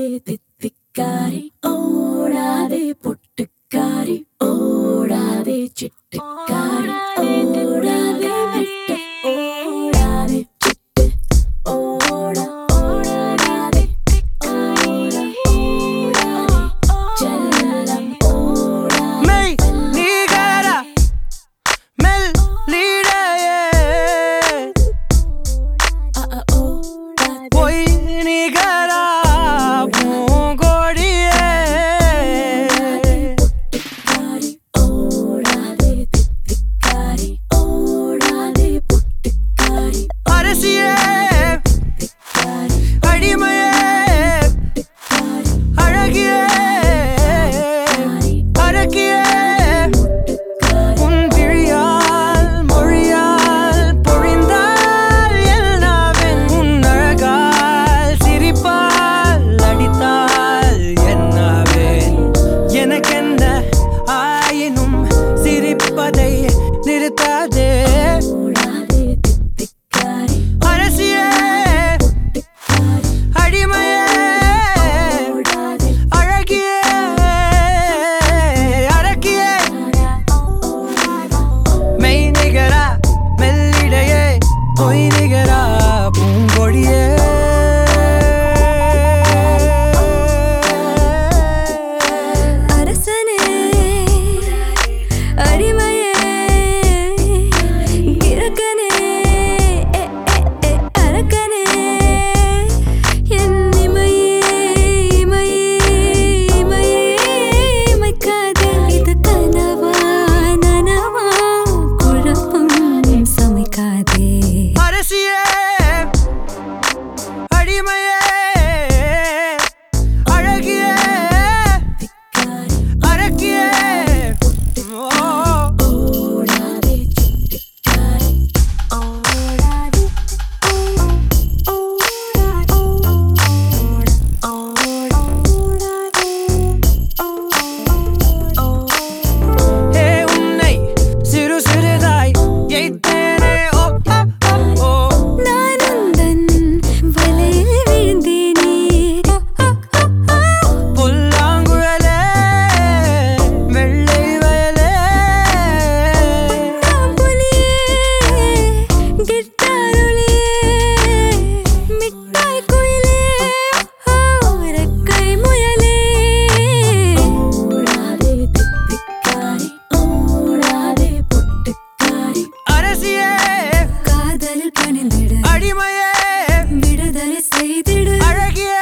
தித்திக்காரி ஓடாதே பொட்டுக்காரி ஓடாதே சிட்டுக்காரி ஓடாதே விட்டு ஓடாதே சிட்டு ஓட ஓடாதே ஓட ஓடாதே செல்லம் ஓடாதே மெய் நீகர மெல் லீடையே பொய் நிகரா பூங்கொடியே ஓடாதே தித்திக்காரி ஓடாதே பொட்டுக்காரி அரசியே அடிமையே அழகியே அரக்கியே உன் விழியால் மொழியால் பொழிந்தால் எல்லாவென் உன் அழகால் சிரிப்பால் அடித்தால் என்னாவேன் எனக்கென்ன ஆயினும் சிரிப்பதை நிறுத்தாதே ஓடாதே தித்திக்காரி அரசியே அடிமையே ஓடாதே அழகியே அரக்கியே மெய் நிகரா மெல்லிடையே பொய் நிகரா பூங்கொடியே அரசனே அடிமையே கிழக்கனே அரக்கனே என் இமையே இமையே இமையே இமைக்காதே இது கனவா நனவா குழப்பம் சமைக்காதே அரசியே அடிமையே அழகியே அரக்கியே ஓடாதே சிட்டுக்காரி ஓடாதே ஏ உன்னை சிறு சிறுதாய் எய்த்தேனே ஓ ஓ நான் உந்தன் வலையில் விழுந்தேனே புல்லாங்குழலே வெள்ளை வயலே நான் புலியே கிட்டாருளியே மிட்டாய் குயிலே ரெக்கை முயலே ஓடாதே தித்திக்காரி ஓடாதே பொட்டுக்காரி அரசியே காதலில் பணிந்திடு அடிமையே விடுதலை செய்திடு அழகியே